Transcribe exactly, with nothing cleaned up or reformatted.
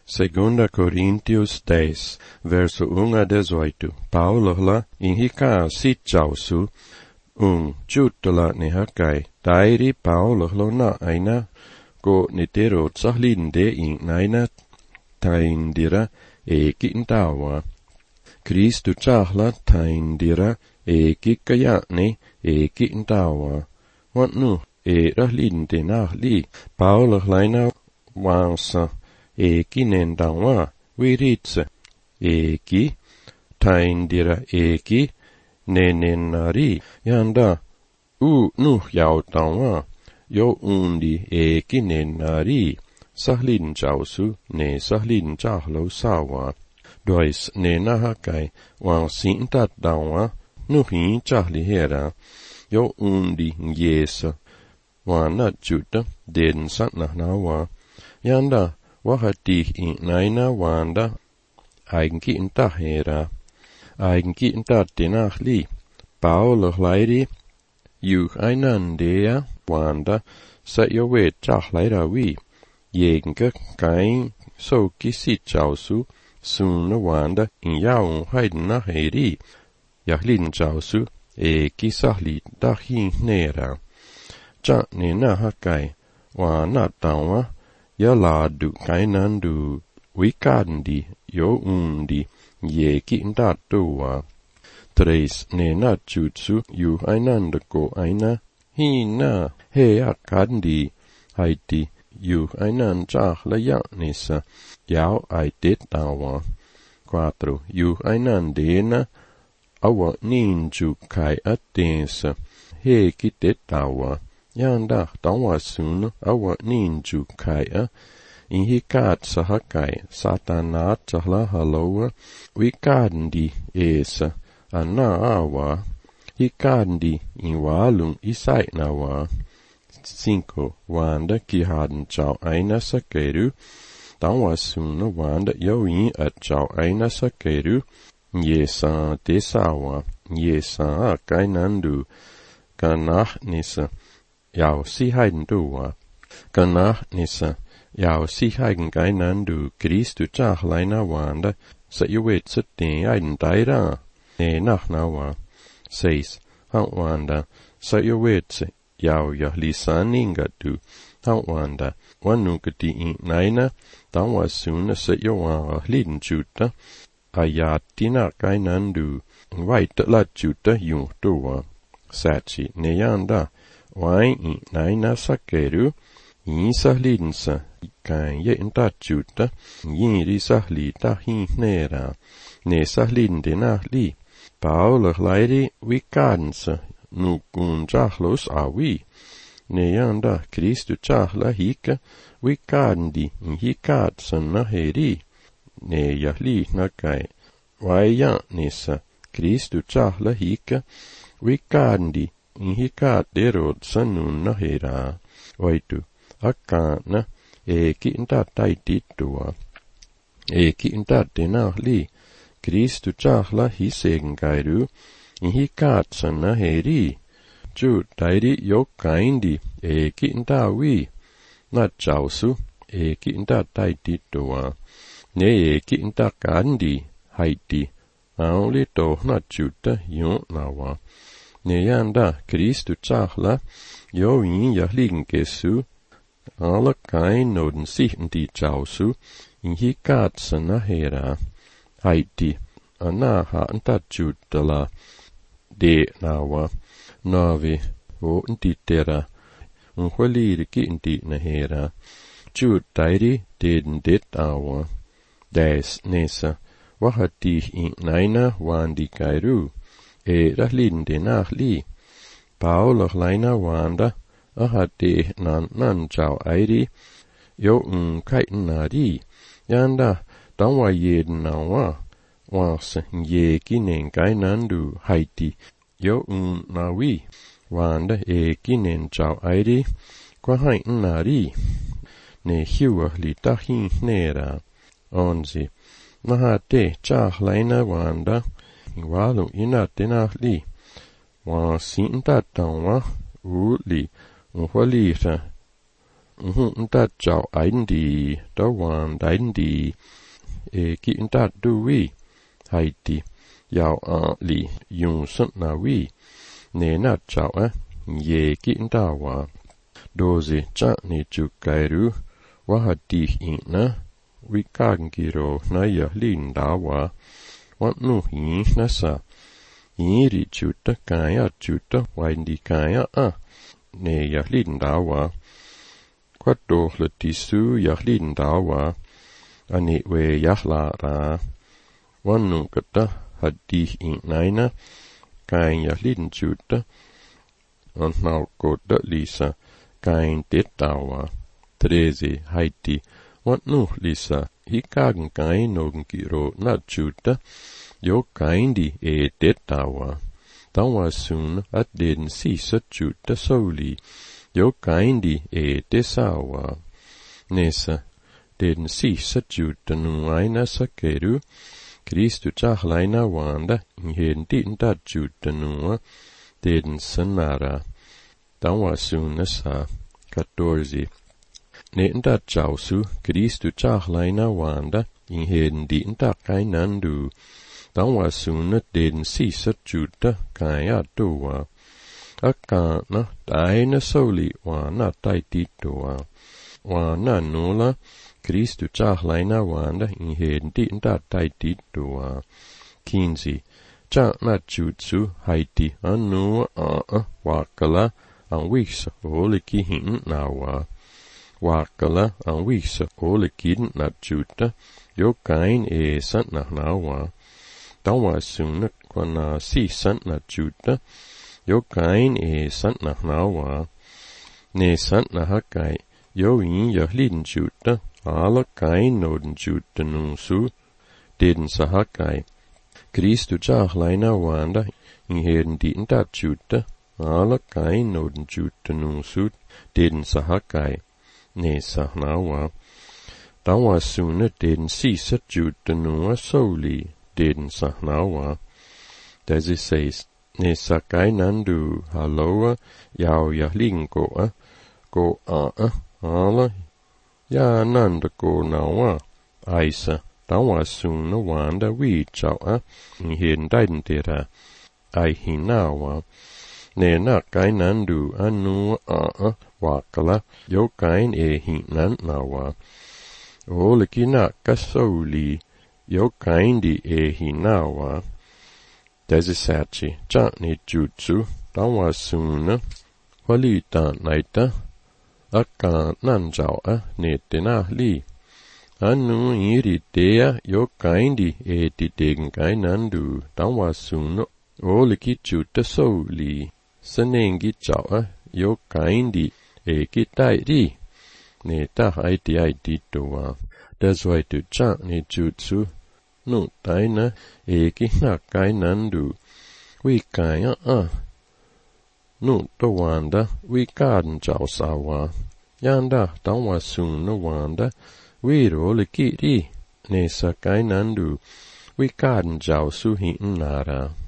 Segunda Coríntios dez, verso um a dezoito. Paulo lá inhica sitjausu, um jutala nehakai. Tairi Paulo lo na aina go nitero tsahlinde in naina taindira e kintawa. Kristu tsahla taindira e kikkajane e kintawa. Want nu e rahlinde nahli. Paulo laina wansa e kinendawa wiritse e ki taindira e ki nenenari yanda u nu yautawa yo undi e kinenari sahlin jausu ne sahlin jahlo sawa dois ne nahakai wan sintat dawa nu hi jahli hera yo undi yesa wana juta den satna nawa yanda wahati in naina wanda eigentlich inta hera eigentlich inta denachli Paulo leiri yu einandea wanda sa yo we chahleira wi yenke kain so kisi chausu suna wanda in yaun haidna heri yahlin chausu e kisahli dahin nera cha ne na hakai wa na tawa ya ladu kainandu wikandi yo undi ye kinda tua. Tres ne na jutsu yu ainanda ko aina hina he akandi haiti yu ainan chahla ya nisa yao aitet tawa. Quatro yu ainan dena awa ninju kai atensa he kitet tawa. Yanda tawa sun awa ninju kaya inhikat sahakai satanat sahla haloa wikandi esa ana awa hikandi inwalung isai nawa. Cinco wanda kihaden chau aina sakeru tawa sun wanda yoin at chau aina sakeru yesa tesawa yesa kainandu kanah nisa yao si haiden duwa. Kanah nisa yao si haiden gainandu Kristu chahleina wanda sa yuwet sa ten aiden daira ne nach nawa. Seis han wanda sa yuwet sa yao ya lisaninga du han wanda wanukati in naina tawa suna sa yawa liden juta ayatina gainandu waita la juta yung duwa. Sachi ne yanda wai in naina sakeru in sahlinsa kan ye inta juta yin ri sahli ta hin nera ne sahlin de na li Paulo lairi wikansa nu kun jahlos awi ne yanda Kristu jahla hika wikandi in hikat sanna heri ne yahli nakai wai ya nisa Kristu jahla hika wikandi inhikat derod sanun nahera oitu akana e kinta taititua e kinta denahli Kristu chahla hisengairu inhikat sanaheri ju tairi yokaindi e kinta wi na chausu e kinta taititua ne e kinta kandi haiti aulito na juta yon nawa. Ne yanda Kristu chahla yo in yahlin kesu ala kain noden sichten di chausu in hikat sanahera haiti ana ha anta jutala de nawa nove o intitera un hwalir ki inti nahera jut tairi den det awa des nesa wahati in naina wandi kairu e rahlin de nachli Paulo laina wanda ahate nan nan chau airi yo un kaiten nari yanda tangwa yeden nawa wasa ye kinen kainandu haiti yo un nawi wanda e kinen chau airi kwa haiten nari ne hiwa li tahin nera onzi nahate chah laina wanda walu ina tenahli wa sinta tawa uli unhwalita mhm ta chào ảnh đi đó hoàn ảnh đi e ki ta du vi hay đi yao a li yung sun na vi ne na chào á ye ki ta wa doze cha ni chu kai ru wa ha ti in na vi kan giro na ya lin da wa wa nu hi na sa i ri chu ta ka ya chu ta wa ndi ka ya a ne ya lin da wa quatto le tisu ya lin da wa ani we ya la ra wa nu ka ta ha ti in na na ka ya lin chu ta on nau ko da lisa kain tetawa treze haiti wat nu lisa hikagen kain nogen giro na chuta yo kain di e tetawa tawa sun at den si sa chuta soli yo kain di e tesawa nesa den si sa chuta nu aina sa keru Kristu chahlaina wanda in din da chuta nu den sanara tawa sun sa quatorze ne nda chau su Kristu chahlaina wanda in hen di nda kainandu tawa sun den si sa chuta kaya tuwa akka na taina soli wa na tai titowa wa na nula Kristu chahlaina wanda in hen di nda tai titowa quinze cha na chutsu haiti anu a wakala an wisa oliki hin nawa wakala an wisa oliki na chuta yo kain e sant na nawa tawa sun kwana si sant na chuta yo kain e sant na nawa ne sant na hakai yo in ya lin chuta ala kain noden chuta nu su den sa hakai Kristu chahlaina wanda in heden di nda chuta ala kain noden chuta nu su den sa hakai ne sa nawa tawa suna den si sa chuta nu soli den sa nawa dezesseis ne sa kainandu haloa yao ya lingo a go a a ala ya nanda go nawa aisa tawa suna wanda wi chao a in daiden tera ai hinawa ne na kainandu anu a a wakala yo kain e hinan nawa oliki na kasoli yo kain di e hinawa dezesete cha ne jutsu tawa suna walita naita akka nanjao a ne tena li anu iri dea yo kaindi e ti degen kainandu tawa suna oliki chuta soli sanengi chawa yo kaindi e kitai ri ne ta haiti haiti towa dazwai tu cha ne jutsu nu taina e kina kainandu wi kaya a nu to wanda wi kan chao sawa yanda tawa suna wanda wi ro le ki ri ne sa kainandu wi kan chao su hin nara